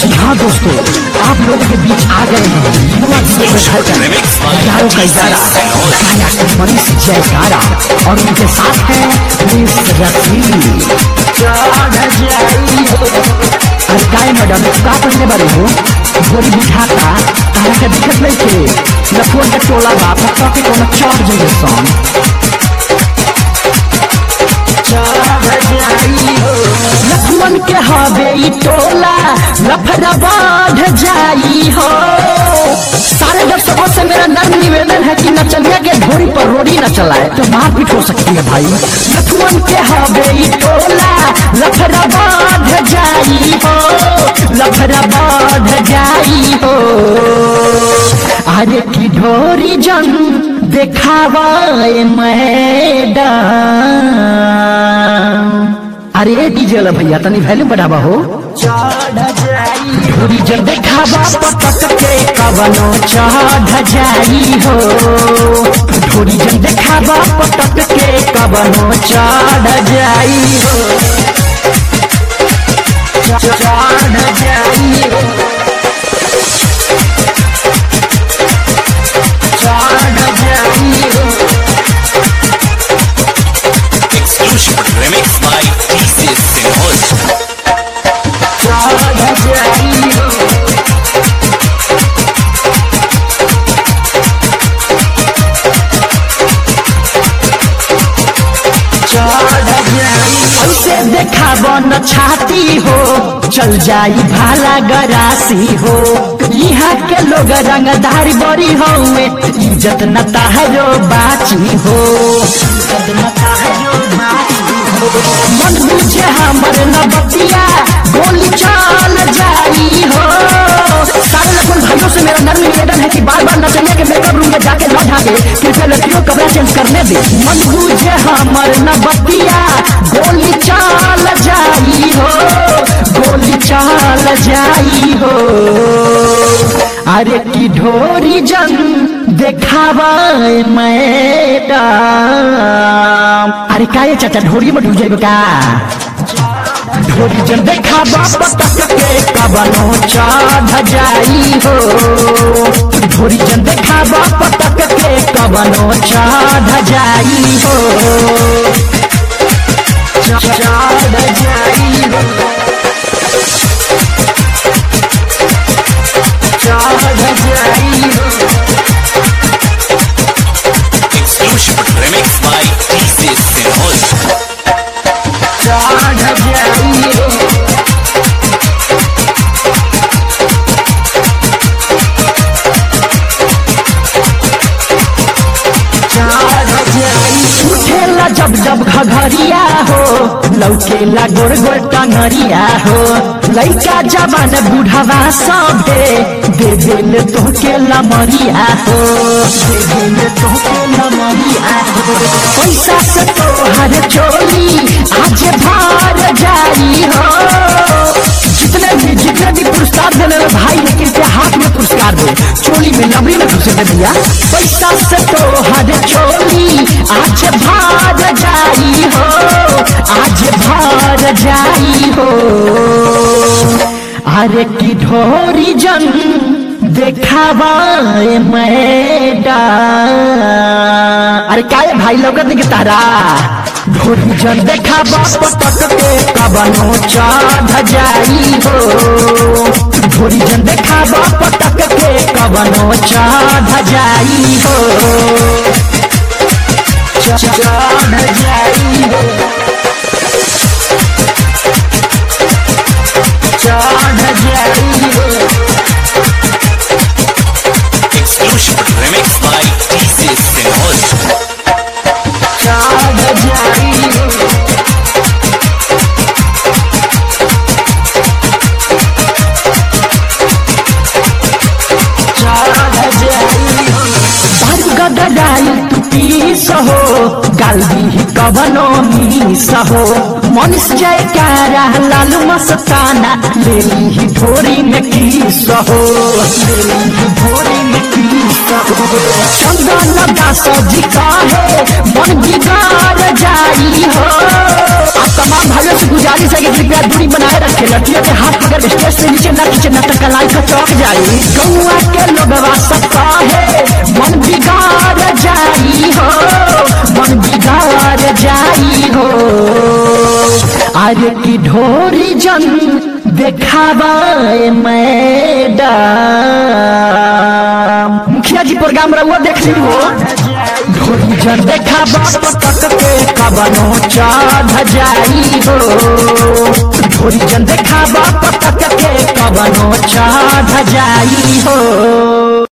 जी हाँ दोस्तों, आप लोगों के बीच आ गए हैं युवा हजारों का इशारा मनीष जयकारा और उनके साथ है अरे काय मैडम का पढ़ने वाले हो गोरी बिठाता तारा के दिक्कत नहीं थे लखों के टोला बाप के कोनो चढ़ जाइए सॉन्ग लखमन के हवे टोला लफड़ा बढ़ जाई हो। सारे दर्शकों से मेरा नर्म निवेदन है कि नचनिया के ढोरी पर रोड़ी न चलाए तो मारपीट हो सकती है भाई। लखमन के हवे टोला लफड़ा बढ़ जाई हो, लफड़ा बढ़ जाई हो। अरे की ढोरी जन देखावे मैडम। अरे डीजे वाला भैया तनी वैल्यूम बढ़ावा हो। ढोरी जन देखावा पटक के कवनो चढ़ जाई हो। ढोरी जन देखावा पटक के कवनो चढ़ जाई हो, चढ़ जाई हो, चढ़ जाई हो। Exclusive remix by DJ Sinhol. चढ़ जाई हो। ऐसे देखाबो न छाती हो चल जाई भाला गरासी हो। यहाँ के लोग रंगदारी बड़ी हो इज्जत न ताहरो बाची हो, इज्जत न ताहरो बाची हो। मन बुझे हमर न बतिया गोली चल जाई हो। सारे लखन भाइयों से मेरा नर्म निवेदन है कि बार बार नचनिया के मेकअप रूम में जाके न ढाके, कृपया लड़कियों कपड़ा चेंज करने दे। मन बुझे हमर न बतिया गोली चल जाई हो, गोली चल जाई हो। अरे की ढोरी जन देखावा मैडम। अरे का ये चाचा ढोरी में डूब जाए का। ढोरी जन देखावा पटक के कवनो चढ़ जाई हो। ढोरी जन देखावा पटक के कवनो चढ़ जाई हो, चढ़ जाई हो, चढ़ जाई हो। Exclusive remix by DJ Sinhol. चढ़ जाई हो। उठेला जब जब घघरिया हो लौकेला गोर गोर टंगरिया हो। लइका जवान बुढ़ावा सबे दे दिल तोहके लमरिया हो, दे दिल तोहके लमरिया हो। पैसा से तोहर चोली आज भर जाई हो। जितने भी पुरस्कार देने भाई लेकिन के हाथ में पुरस्कार दे, चोली में लमड़ी में घुसे दे दिया। पैसा से तोहर चोली आज भर जाई हो, आज भर जाई हो। अरे की ढोरी जन देखावा मैडम। अरे क्या है भाई लोग के तारा। ढोरी जन देखावा पटक के कवनो चढ़ जाई हो। ढोरी जन देखावा पटक के कवनो चढ़ जाई हो, चढ़ जाई हो, चढ़ जाई हो। Exclusive remix by DJ Sinhol. चढ़ जाई हो। गदराई तू पीस हो गाल दी कवनो मीस हो। मनीष जयकारा लालू मस्ताना ले ली ढोरी में कीस हो, ले ली ढोरी में कीस हो। चंदन दास जी का है मन बिगाड़ जाई हो। तमाम भाइयों से गुजारिश है कि कृपया दूरी बनाए रखे, लड़कियों के हाथ पकड़ स्टेज से नीचे न खींचे न तो कलाई का चौक जाई। गौआ के लोगवा सबका है मन बिगाड़ जाई हो, मन बिगाड़ जाई हो। अरे की ढोरी जन देखावा मैडम, मुखिया जी प्रोग्राम रहुआ देख ली हो। ढोरी जन देखावा पटक के कबनो चढ़ जाई हो, ढोरी जन देखावा पटक के कबनो चढ़ जाई हो।